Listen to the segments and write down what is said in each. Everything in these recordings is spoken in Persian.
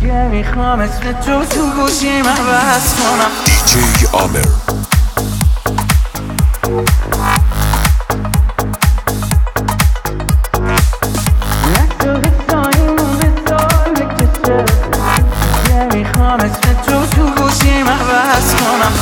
دیگه میخوام اسم تو گوشیم عوض کنم. دیجی عامر. میخوام اسم تو گوشیم عوض کنم.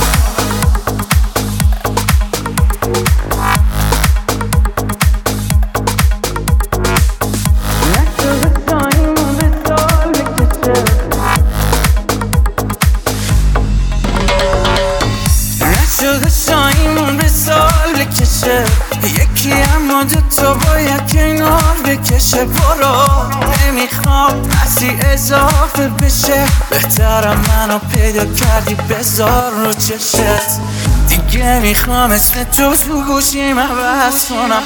نشده شایمون به سال بکشه، یکی اما دوتا باید کنار بکشه. برو نمیخوام کسی اضافه بشه، بهترم منو پیدا کردی بذار رو چشت. دیگه میخوام اسم تو گوشیم عوض کنم.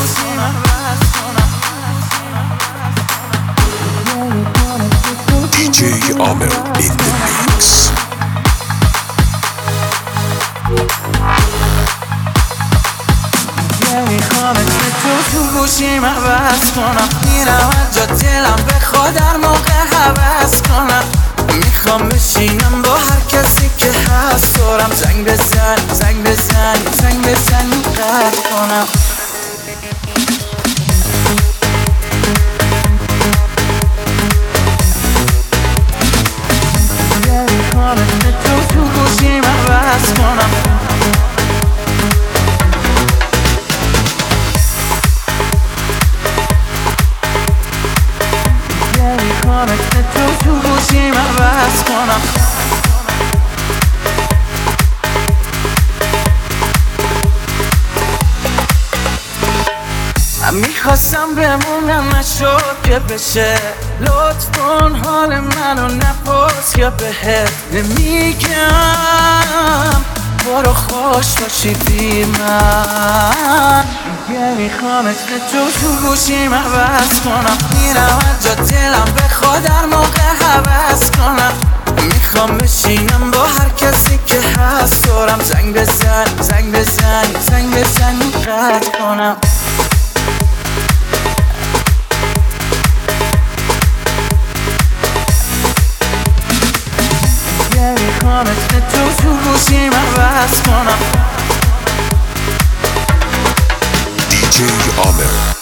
دیجی عامر in the mix. میخوام اسم تو گوشیم عوض کنم. میرم از جا دلم بخواد در موقع حوض کنم. میخوام بشینم با هر کسی که هست دارم. زنگ بزن زنگ بزن زنگ بزن قطع کنم. میخوام اسم تو گوشیم عوض کنم. میخوام اسم تو گوشیم عوض کنم. میخواستم بمونم نشد که بشه، لطف کن حال منو نپرس یا بهت نمیگم. برو خوش باشی بی من. دیگه میخوام اسم تو گوشیم عوض کنم. میرم از جا دلم بخواد در موقع حوض کنم. میخوام بشینم با هر کسی که هست دارم. زنگ بزن زنگ بزن زنگ بزن قطع کنم. میخوام اسم تو گوشیم عوض کنم. دیجی عامر.